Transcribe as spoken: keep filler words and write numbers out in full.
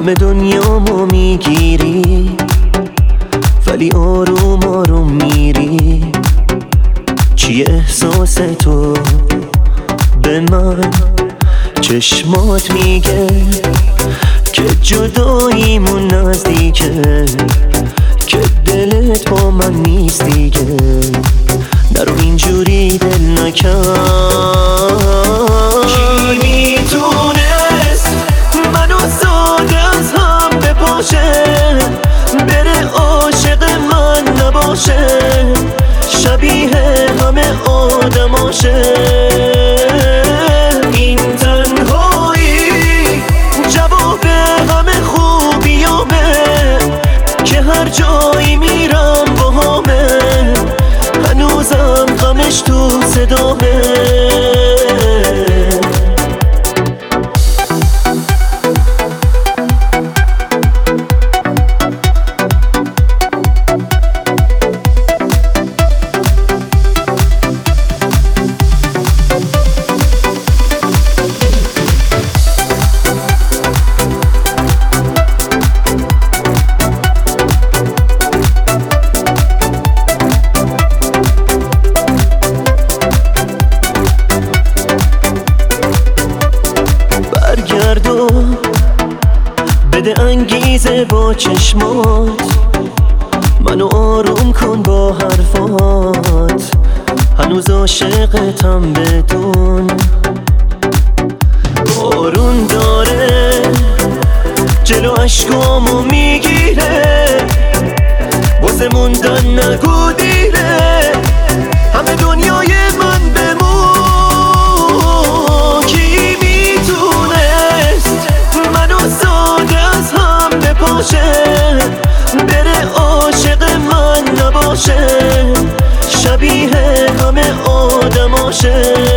همه دنیامو میگیری ولی آروم آروم میری. چیه احساس تو به من؟ چشمات میگه که جداییمون نزدیکه، که دلت با من نیست دیگه. نرو اینجوری دل نکن. کی میتونست منو ساده از هم بپاشه، بره عاشق من نباشه، شبیه همه آدماشه. این تنهایی جواب همه خوبیامه، که هر جایی میرم باهامه، هنوزم غمش تو صدامه. برگردو بده انگیزه با چشمات، منو آروم کن با حرفات. هنوز عاشقتم بدون. بارون داره جلو اشکامو میگیره، واسه موندن نگو دیره، همه دنیای من بمون. کی میتونست منو ساده از هم بپاشه، بره عاشق من نباشه، شبیه همه آدماشه.